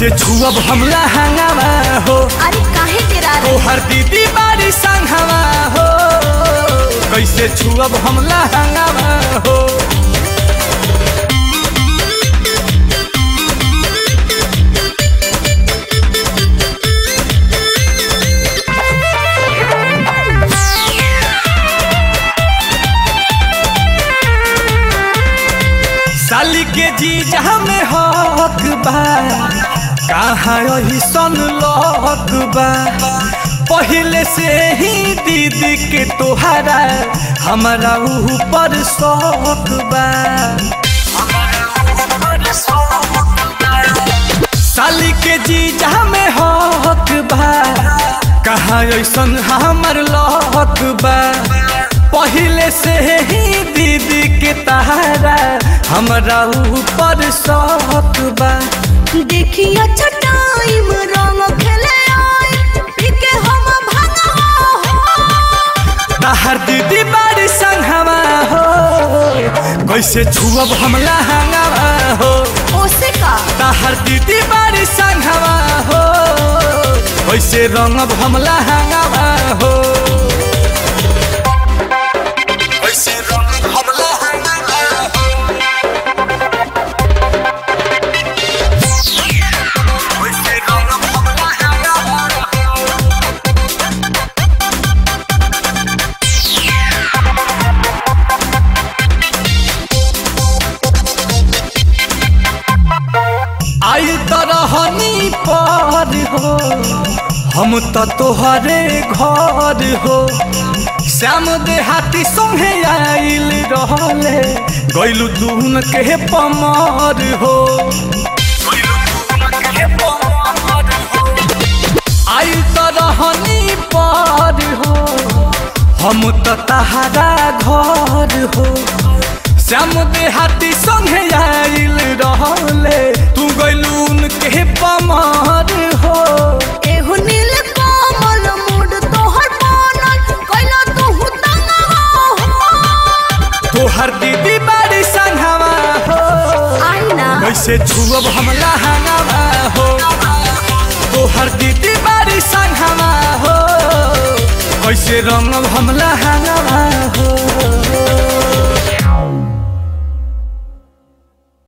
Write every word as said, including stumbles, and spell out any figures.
कैसे छुअब हमला हंगामा हो। अरे काहे तेरा रे तोहर दीदी बारी संगवा हो, कैसे छुअब हमला हंगामा हो। साली के जीजा में हक बा, कहाँ यही सन लक बा। पहले से ही दीदी के तोहरा हमारा ऊपर शौक बा। साली के जीजा में हक बा, कहाँ ऐसन हमर लक बा। पहले से ही दीदी के तहारा हमरा ऊपर शौक बा। देखिए अच्छा टाइम रंग खेले आए पीके हम भंगा हो। तहार दीदी बारी संगवा हो, कैसे छुअब हमला हंगामा हो। ओसे का तहार दीदी बारी संगवा हो, कैसे रंगब हमला हंगामा हो। कैसे रंगब हमला हंगामा हो। कैसे रंगब हमला हंगामा हो। आई तरहनी पर हो, हम तो तोहरे घर हो। श्याम देहाती संगे आइल रहले, गइलू दून के पमर हो। आई तरहनी पर हो, हम तो तहारा घर हो। श्याम देहाती संगे आइल रहले, तू गइलून के पमर हो। एहु नील कमल मूड तोहर बनल कैला तू तंगा हो। तोहर दीदी बारी संगवा हो, आई ना कैसे छुअब हमला हंगामा हो। तोहर दीदी बारी संगवा हो, कैसे रंगब हमला हंगामा।